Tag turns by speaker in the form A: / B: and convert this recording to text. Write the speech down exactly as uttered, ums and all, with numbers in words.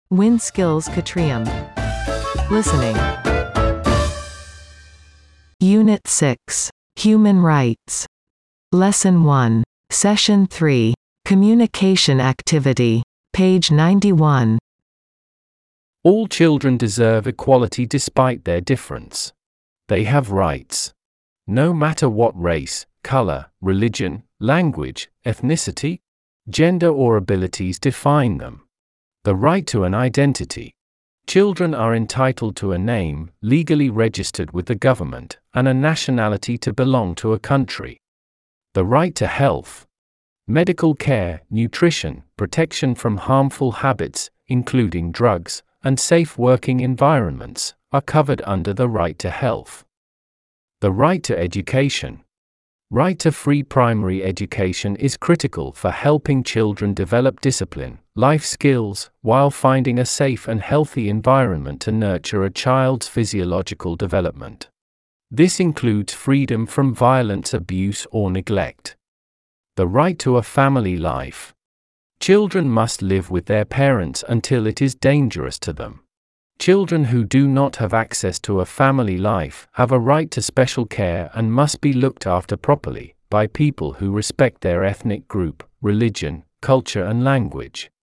A: Win Skills Catrium. Listening. Unit six. Human Rights. Lesson one. Session three. Communication Activity. Page ninety-one.
B: All children deserve equality despite their difference. They have rights. No matter what race, color, religion, language, ethnicity, gender or abilities define them. The right to an identity. Children are entitled to a name, legally registered with the government, and a nationality to belong to a country. The right to health. Medical care, nutrition, protection from harmful habits, including drugs, and safe working environments, are covered under the right to health. The right to education. Right to free primary education is critical for helping children develop discipline, life skills, while finding a safe and healthy environment to nurture a child's physiological development. This includes freedom from violence, abuse, or neglect. The right to a family life. Children must live with their parents until it is dangerous to them. Children who do not have access to a family life have a right to special care and must be looked after properly by people who respect their ethnic group, religion, culture, and language.